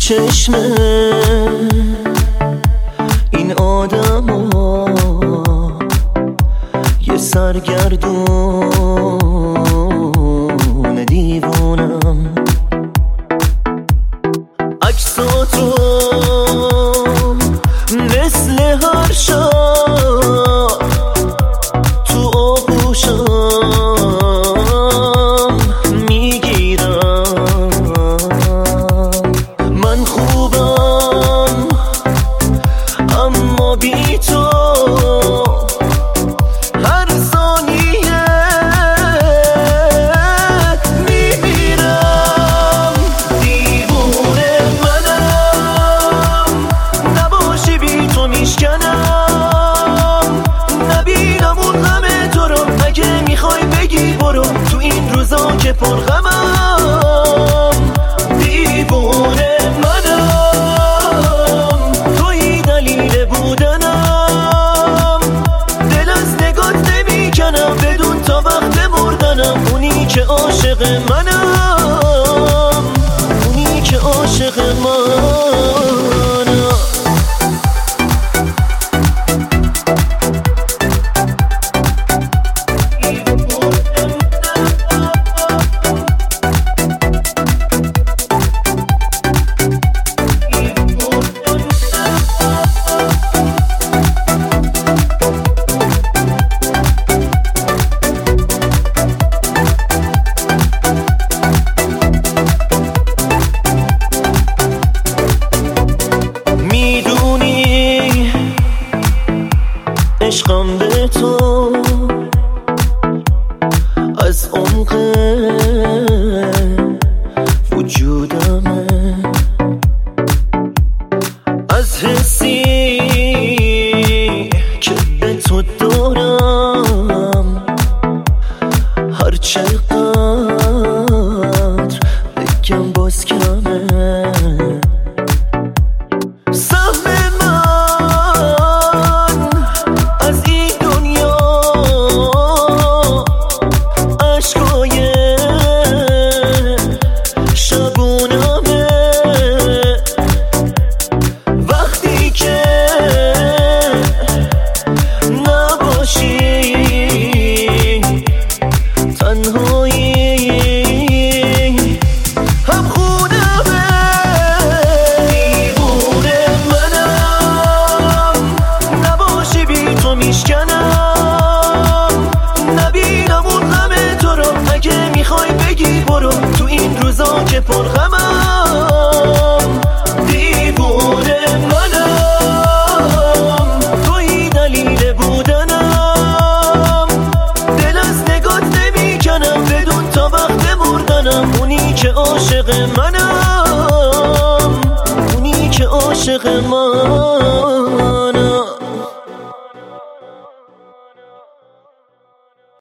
چشم این آدما یه سرگردون دیوانم. عکساتو مثل هر شب تو آغوشم میگیرم. من خوبم اما بی تو هر ثانیه میمیرم. دیوونه منم، نباشی بی تو میشکنم. نبینم اون غم تو رو، اگه میخوای بگی برو تو این روزا که پرغمم. دیوونه منم، توی دلیل بودنم. دل از نگات نمیکنم بدون تا وقت مردنم. اونی که عاشق منم، اونی که عاشق منم. عشقم به تو از عمق وجودمه، از حسی که به تو دارم. هر چقدر بگم باز کمه. نبینم اون غم تو رو، اگه میخوای بگی برو تو این روزا که پرغمم. دیوونه منم، توی دلیل بودنم. دل از نگات نمیکنم بدون تا وقت مردنم. اونی که عاشق منم، اونی که عاشق من.